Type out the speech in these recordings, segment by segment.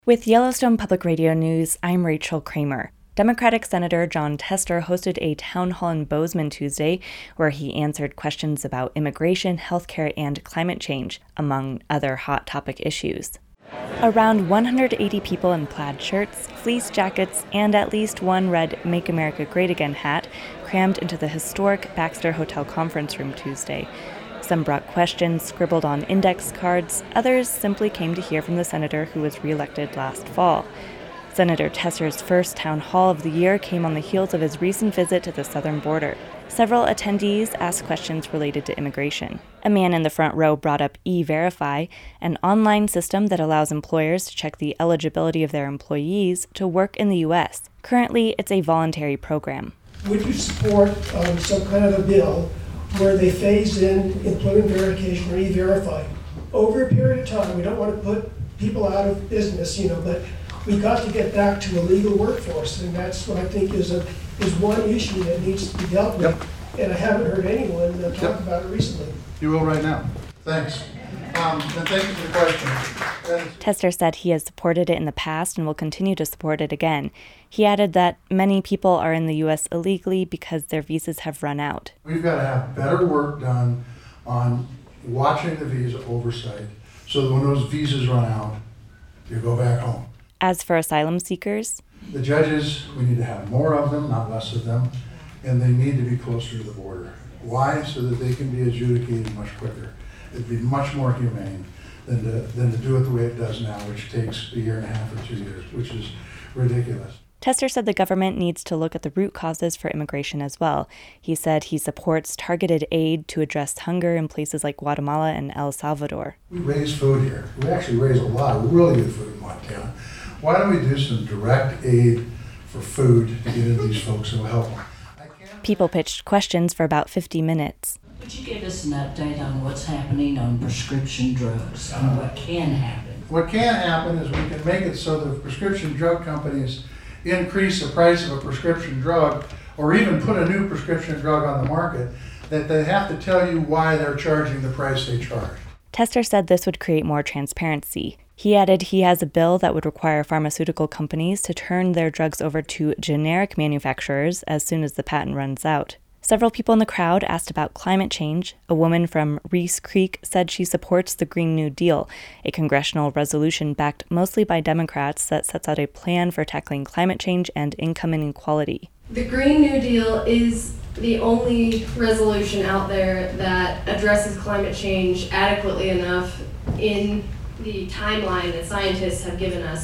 With Yellowstone Public Radio News, I'm Rachel Kramer. Democratic Senator Jon Tester hosted a town hall in Bozeman Tuesday where he answered questions about immigration, healthcare, and climate change, among other hot topic issues. Around 180 people in plaid shirts, fleece jackets, and at least one red Make America Great Again hat crammed into the historic Baxter Hotel conference room Tuesday. Some brought questions scribbled on index cards. Others simply came to hear from the senator who was reelected last fall. Senator Tester's first town hall of the year came on the heels of his recent visit to the southern border. Several attendees asked questions related to immigration. A man in the front row brought up E-Verify, an online system that allows employers to check the eligibility of their employees to work in the U.S. Currently, it's a voluntary program. Would you support some kind of a bill where they phase in employment verification or E-Verify over a period of time? We don't want to put people out of business, but we've got to get back to a legal workforce, and that's what I think is one issue that needs to be dealt with. Yep. And I haven't heard anyone talk about it recently. You will right now. Thanks. And thank you for the question. Tester said he has supported it in the past and will continue to support it again. He added that many people are in the U.S. illegally because their visas have run out. We've got to have better work done on watching the visa oversight so that when those visas run out, you go back home. As for asylum seekers, the judges, we need to have more of them, not less of them, and they need to be closer to the border. Why? So that they can be adjudicated much quicker. It'd be much more humane than to do it the way it does now, which takes a year and a half or 2 years, which is ridiculous. Tester said the government needs to look at the root causes for immigration as well. He said he supports targeted aid to address hunger in places like Guatemala and El Salvador. We raise food here. We actually raise a lot of really good food in Montana. Why don't we do some direct aid for food to get into these folks who will help them? People pitched questions for about 50 minutes. Would you give us an update on what's happening on prescription drugs and what can happen? What can happen is we can make it so that prescription drug companies increase the price of a prescription drug or even put a new prescription drug on the market, that they have to tell you why they're charging the price they charge. Tester said this would create more transparency. He added he has a bill that would require pharmaceutical companies to turn their drugs over to generic manufacturers as soon as the patent runs out. Several people in the crowd asked about climate change. A woman from Reese Creek said she supports the Green New Deal, a congressional resolution backed mostly by Democrats that sets out a plan for tackling climate change and income inequality. The Green New Deal is the only resolution out there that addresses climate change adequately enough in the timeline that scientists have given us.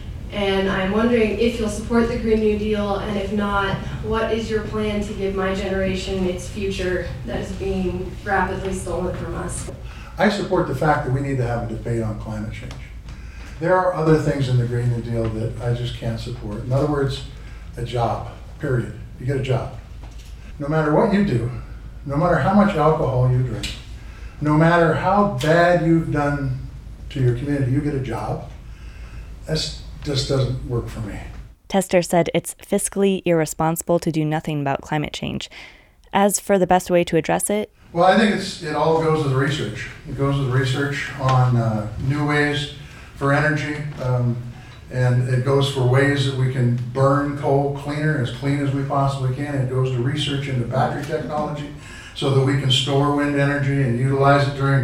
And I'm wondering if you'll support the Green New Deal, and if not, what is your plan to give my generation its future that is being rapidly stolen from us? I support the fact that we need to have a debate on climate change. There are other things in the Green New Deal that I just can't support. In other words, a job, period. You get a job. No matter what you do, no matter how much alcohol you drink, no matter how bad you've done to your community, you get a job. That just doesn't work for me. Tester said it's fiscally irresponsible to do nothing about climate change. As for the best way to address it, well, I think it all goes with research. It goes with research on new ways for energy, and it goes for ways that we can burn coal cleaner, as clean as we possibly can. It goes to research into battery technology so that we can store wind energy and utilize it during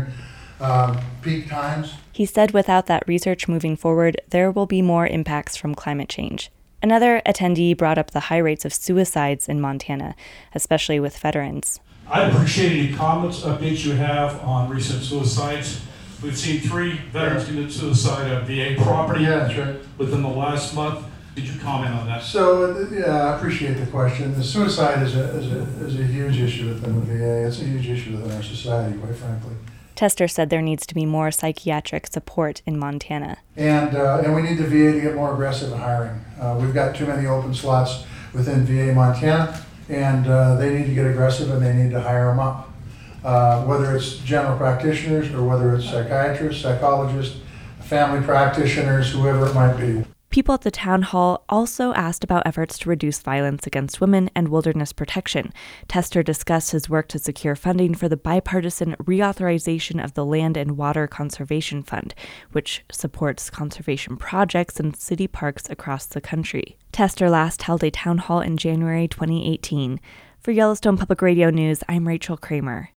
peak times. He said without that research moving forward, there will be more impacts from climate change. Another attendee brought up the high rates of suicides in Montana, especially with veterans. I'd appreciate any comments, updates you have on recent suicides. We've seen 3 veterans commit suicide at VA property that's right. within the last month. Did you comment on that? So, I appreciate the question. The suicide is a huge issue within the VA. It's a huge issue within our society, quite frankly. Tester said there needs to be more psychiatric support in Montana. And we need the VA to get more aggressive in hiring. We've got too many open slots within VA Montana, and they need to get aggressive and they need to hire them up. Whether it's general practitioners or whether it's psychiatrists, psychologists, family practitioners, whoever it might be. People at the town hall also asked about efforts to reduce violence against women and wilderness protection. Tester discussed his work to secure funding for the bipartisan reauthorization of the Land and Water Conservation Fund, which supports conservation projects in city parks across the country. Tester last held a town hall in January 2018. For Yellowstone Public Radio News, I'm Rachel Kramer.